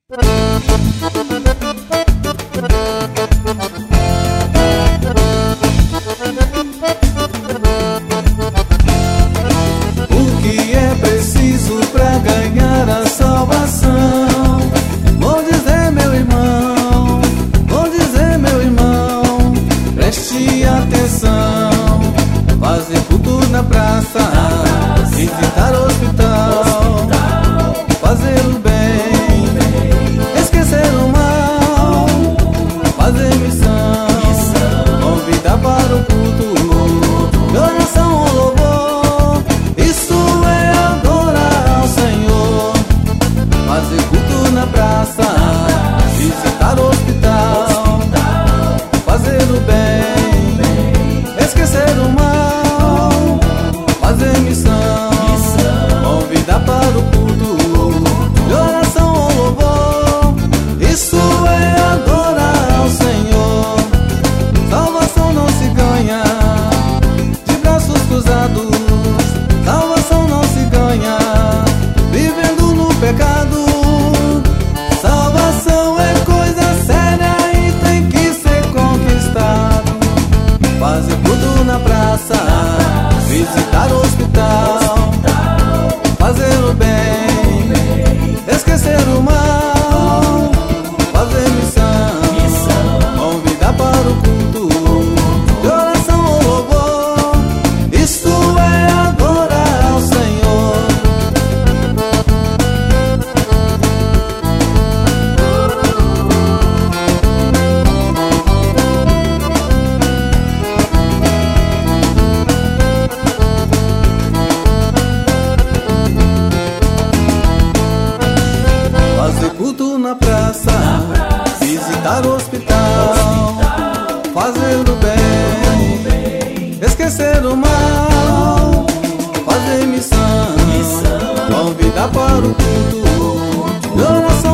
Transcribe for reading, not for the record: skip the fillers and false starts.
O que é preciso pra ganhar a salvação? Vou dizer, meu irmão, preste atenção. Fazer culto na praça, visitar o hospital, fazer o bem, esquecer o mal, fazer missão, convidar para o culto, de oração ou louvor. Isso é adorar ao Senhor. Fazer culto na praça, visitar o hospital, fazer o bem, esquecer o mal, fazer missão, convidar para o culto, de oração ou louvor. Isso é adorar ao Senhor. Salvação não se ganha de braços cruzados. Salvação não se ganha vivendo no pecado. Salvação é coisa séria e tem que ser conquistado. Fazer culto na praça, visitar o hospital, fazer o bem, esquecer o mal, fazer missão, convidar para o culto, de oração ou louvor. Isso é adorar ao Senhor. Fazer culto na praça, visitar o hospital, fazer o bem, esquecer o mal, fazer missão, convidar para o culto, de oração